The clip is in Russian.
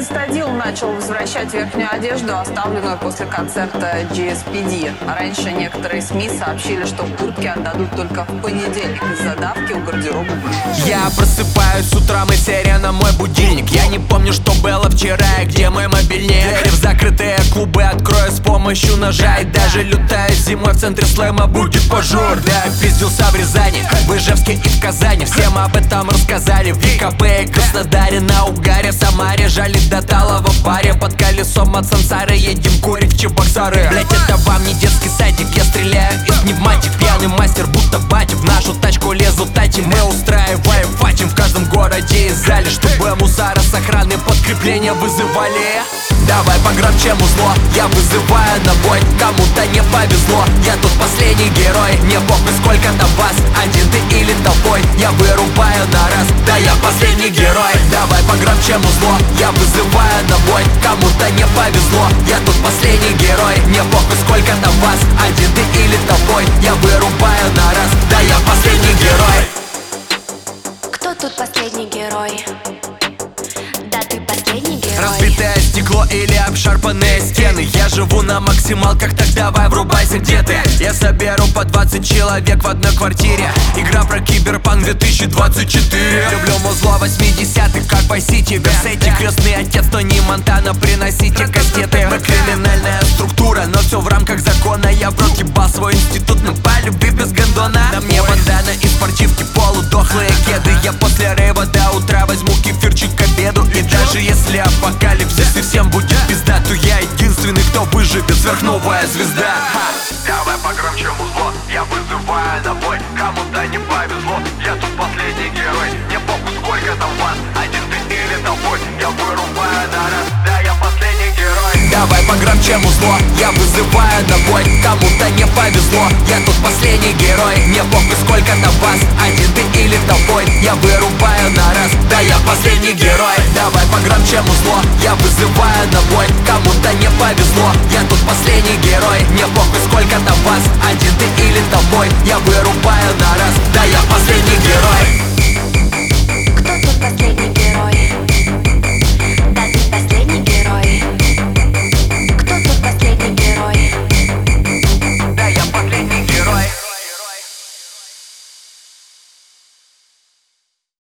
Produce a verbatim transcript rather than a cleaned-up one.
Стадил начал возвращать верхнюю одежду, оставленную после концерта джи эс пи ди. Раньше некоторые СМИ сообщили, что куртки отдадут только в понедельник из-за давки у гардероба. Я просыпаюсь с утра, и серия на мой будильник. Я не помню, что было вчера и где мой мобильник. Дверь в закрытые клубы открою с помощью ножа. И даже лютая зимой в центре слэма будет пожар. Да, я пиздился в Рязани, в Ижевске и в Казани. Всем об этом рассказали в ВКП и Краснодаре. На Угаре, в Самаре, жали до Талова в баре. Под колесом от Сансары едем курить в Чебоксары. Блять, это вам не детский садик, я стреляю из пневматик. Пьяный мастер, будто батя, в нашу тачку лезут тати. Мы устраиваем фатим в каждом городе и зале, чтобы мусора с охраны подкрепления вызывали. Давай погромче музло, я вызываю на бой. Кому-то не повезло, я тут последний герой. Мне похуй сколько там вас, один ты или толпой. Я вырубаю на раз, да я последний герой. Давай погромче музло, я вызываю на бой. Кому-то не повезло, я тут последний герой. Мне похуй сколько там вас, один ты или толпой. Я вырубаю на раз, да я последний герой. Кто тут последний герой? Да ты последний герой. Разбитое стекло или обшарпанные стены. Я живу на максималках, так давай врубайся, где ты. Я соберу по двадцать человек в одной квартире. Игра про киберпанк две тысячи двадцать четыре. Люблю музло восьмидесятых, как по Сити. Версейте, крестный отец, но не Монтана. Приносите кастеты. Мы криминальная структура, но все в рамках закона. Я в рот ебал свой институт, но по любви без гондона. На мне бандана и спортивки, полудохлые кеды. Я после рейва до утра возьму кефирчик к обеду. И даже если апокалипсис и всем будет пизда, то я единственный, кто выживет, сверхновая звезда. Ха. Давай погромче музло, я вызываю на бой. Кому-то не повезло, я тут последний герой. Мне похуй сколько там вас, один ты или толпой. Я вырубаю на раз, да я последний герой. Давай погромче музло, я вызываю на бой. Кому-то не повезло, я тут последний герой. Мне похуй сколько там вас, один ты или толпой. Я вырубаю на раз, да я последний герой. Давай погромче музло, я вызываю на бой. Кому-то не повезло, я тут последний герой. Мне похуй сколько там вас, один ты или толпой. Я вырубаю на раз, да я последний герой.